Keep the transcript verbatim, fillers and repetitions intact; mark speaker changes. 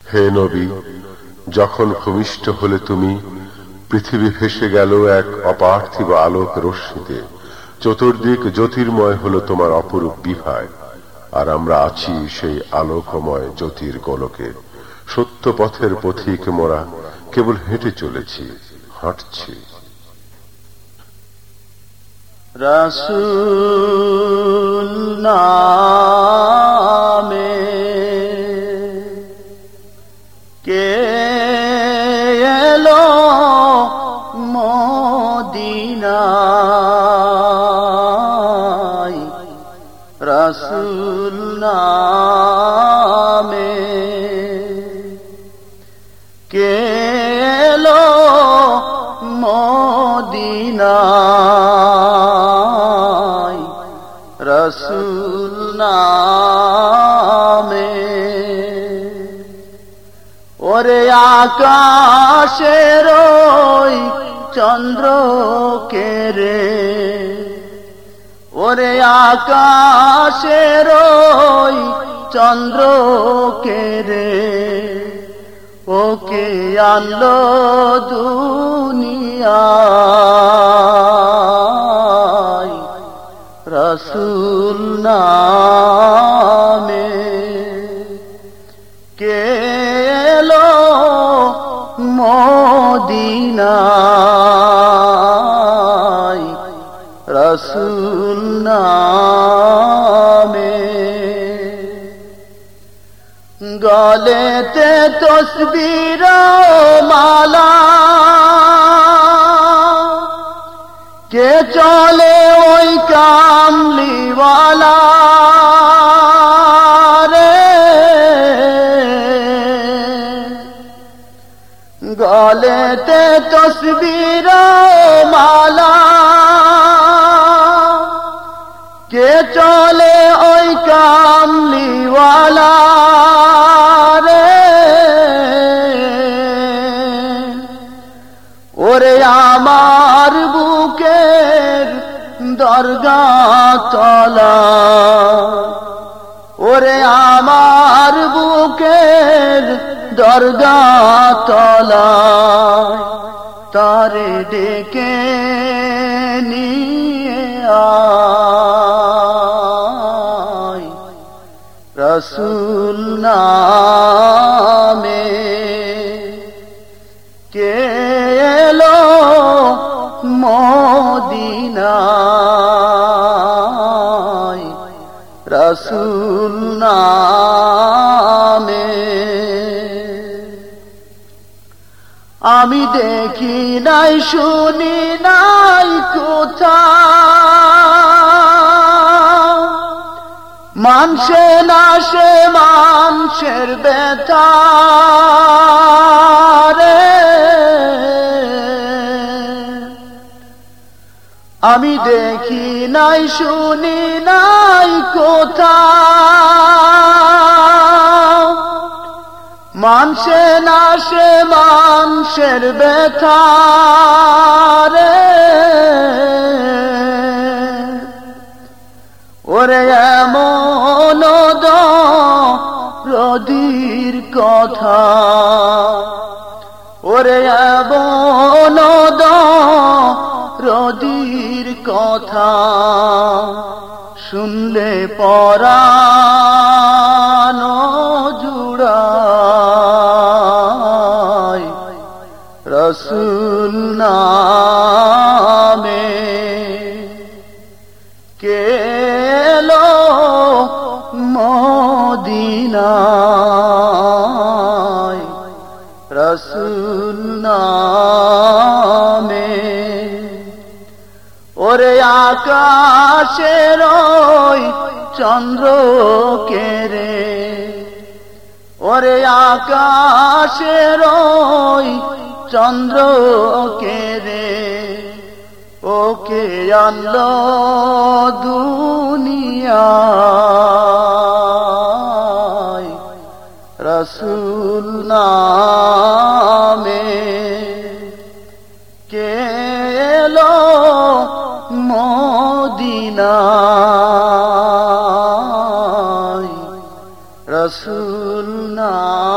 Speaker 1: হে নবী, যখন ভূমিষ্ঠ হলে তুমি, পৃথিবী ভেসে গেল এক অপার্থিব আলোক রশ্মিতে। চতুর্দিক জ্যোতির্ময় হলো তোমার অপরূপ বিভায়, আর আমরা আছি সেই আলোকময় জ্যোতির গোলকে। সত্য পথের পথিক মোরা, কেবল হেঁটে চলেছি, হাঁটছি।
Speaker 2: রাসূল নামে কে এলো মদিনায়, রাসূল নামে কে এলো মদিনায়, রাসূল নামে। ওরে আকাশের ওই চন্দ্র কে রে, ওরে আকাশের ওই চন্দ্র কে রে, ওকে আনলো দুনিয়ায়, রাসূল নামে কে এলো মদিনায়, রাসূল নামে। গলেতে তসবির মালা, কে চলে ওই কামলিওয়ালা রে, গলেতে তসবির মালা, কে চলে ওই কামলিওয়ালা রে। ওরে আমার বুকের দরগা তলা, ওরে আমার বুকের দরগা তলা, তারে ডেকে নিয়ে আয়, রাসূল নামে কে এলো মদিনায়, রাসূল নামে। আমি দেখি নাই শুনি নাই কোথাও, মানসে না সে মানুষের ব্যথা রে। আমি দেখি নাই শুনি নাই কোথাও, মানসে না সে মানুষের ব্যথা রে। ওরে এমন দরদীর কথা, ওরে এমন দরদীর কথা, শুনলে পরাণ জুড়ায়, রাসূল নামে কে এলো মদিনায়, রাসূল নামে। ওরে আকাশের ওই চন্দ্র কে রে, ওরে আকাশের ওই চন্দ্র কে রে, ওকে আনলো দুনিয়ায়, রাসূল নামে কে এলো মদিনায়, রাসূল নামে।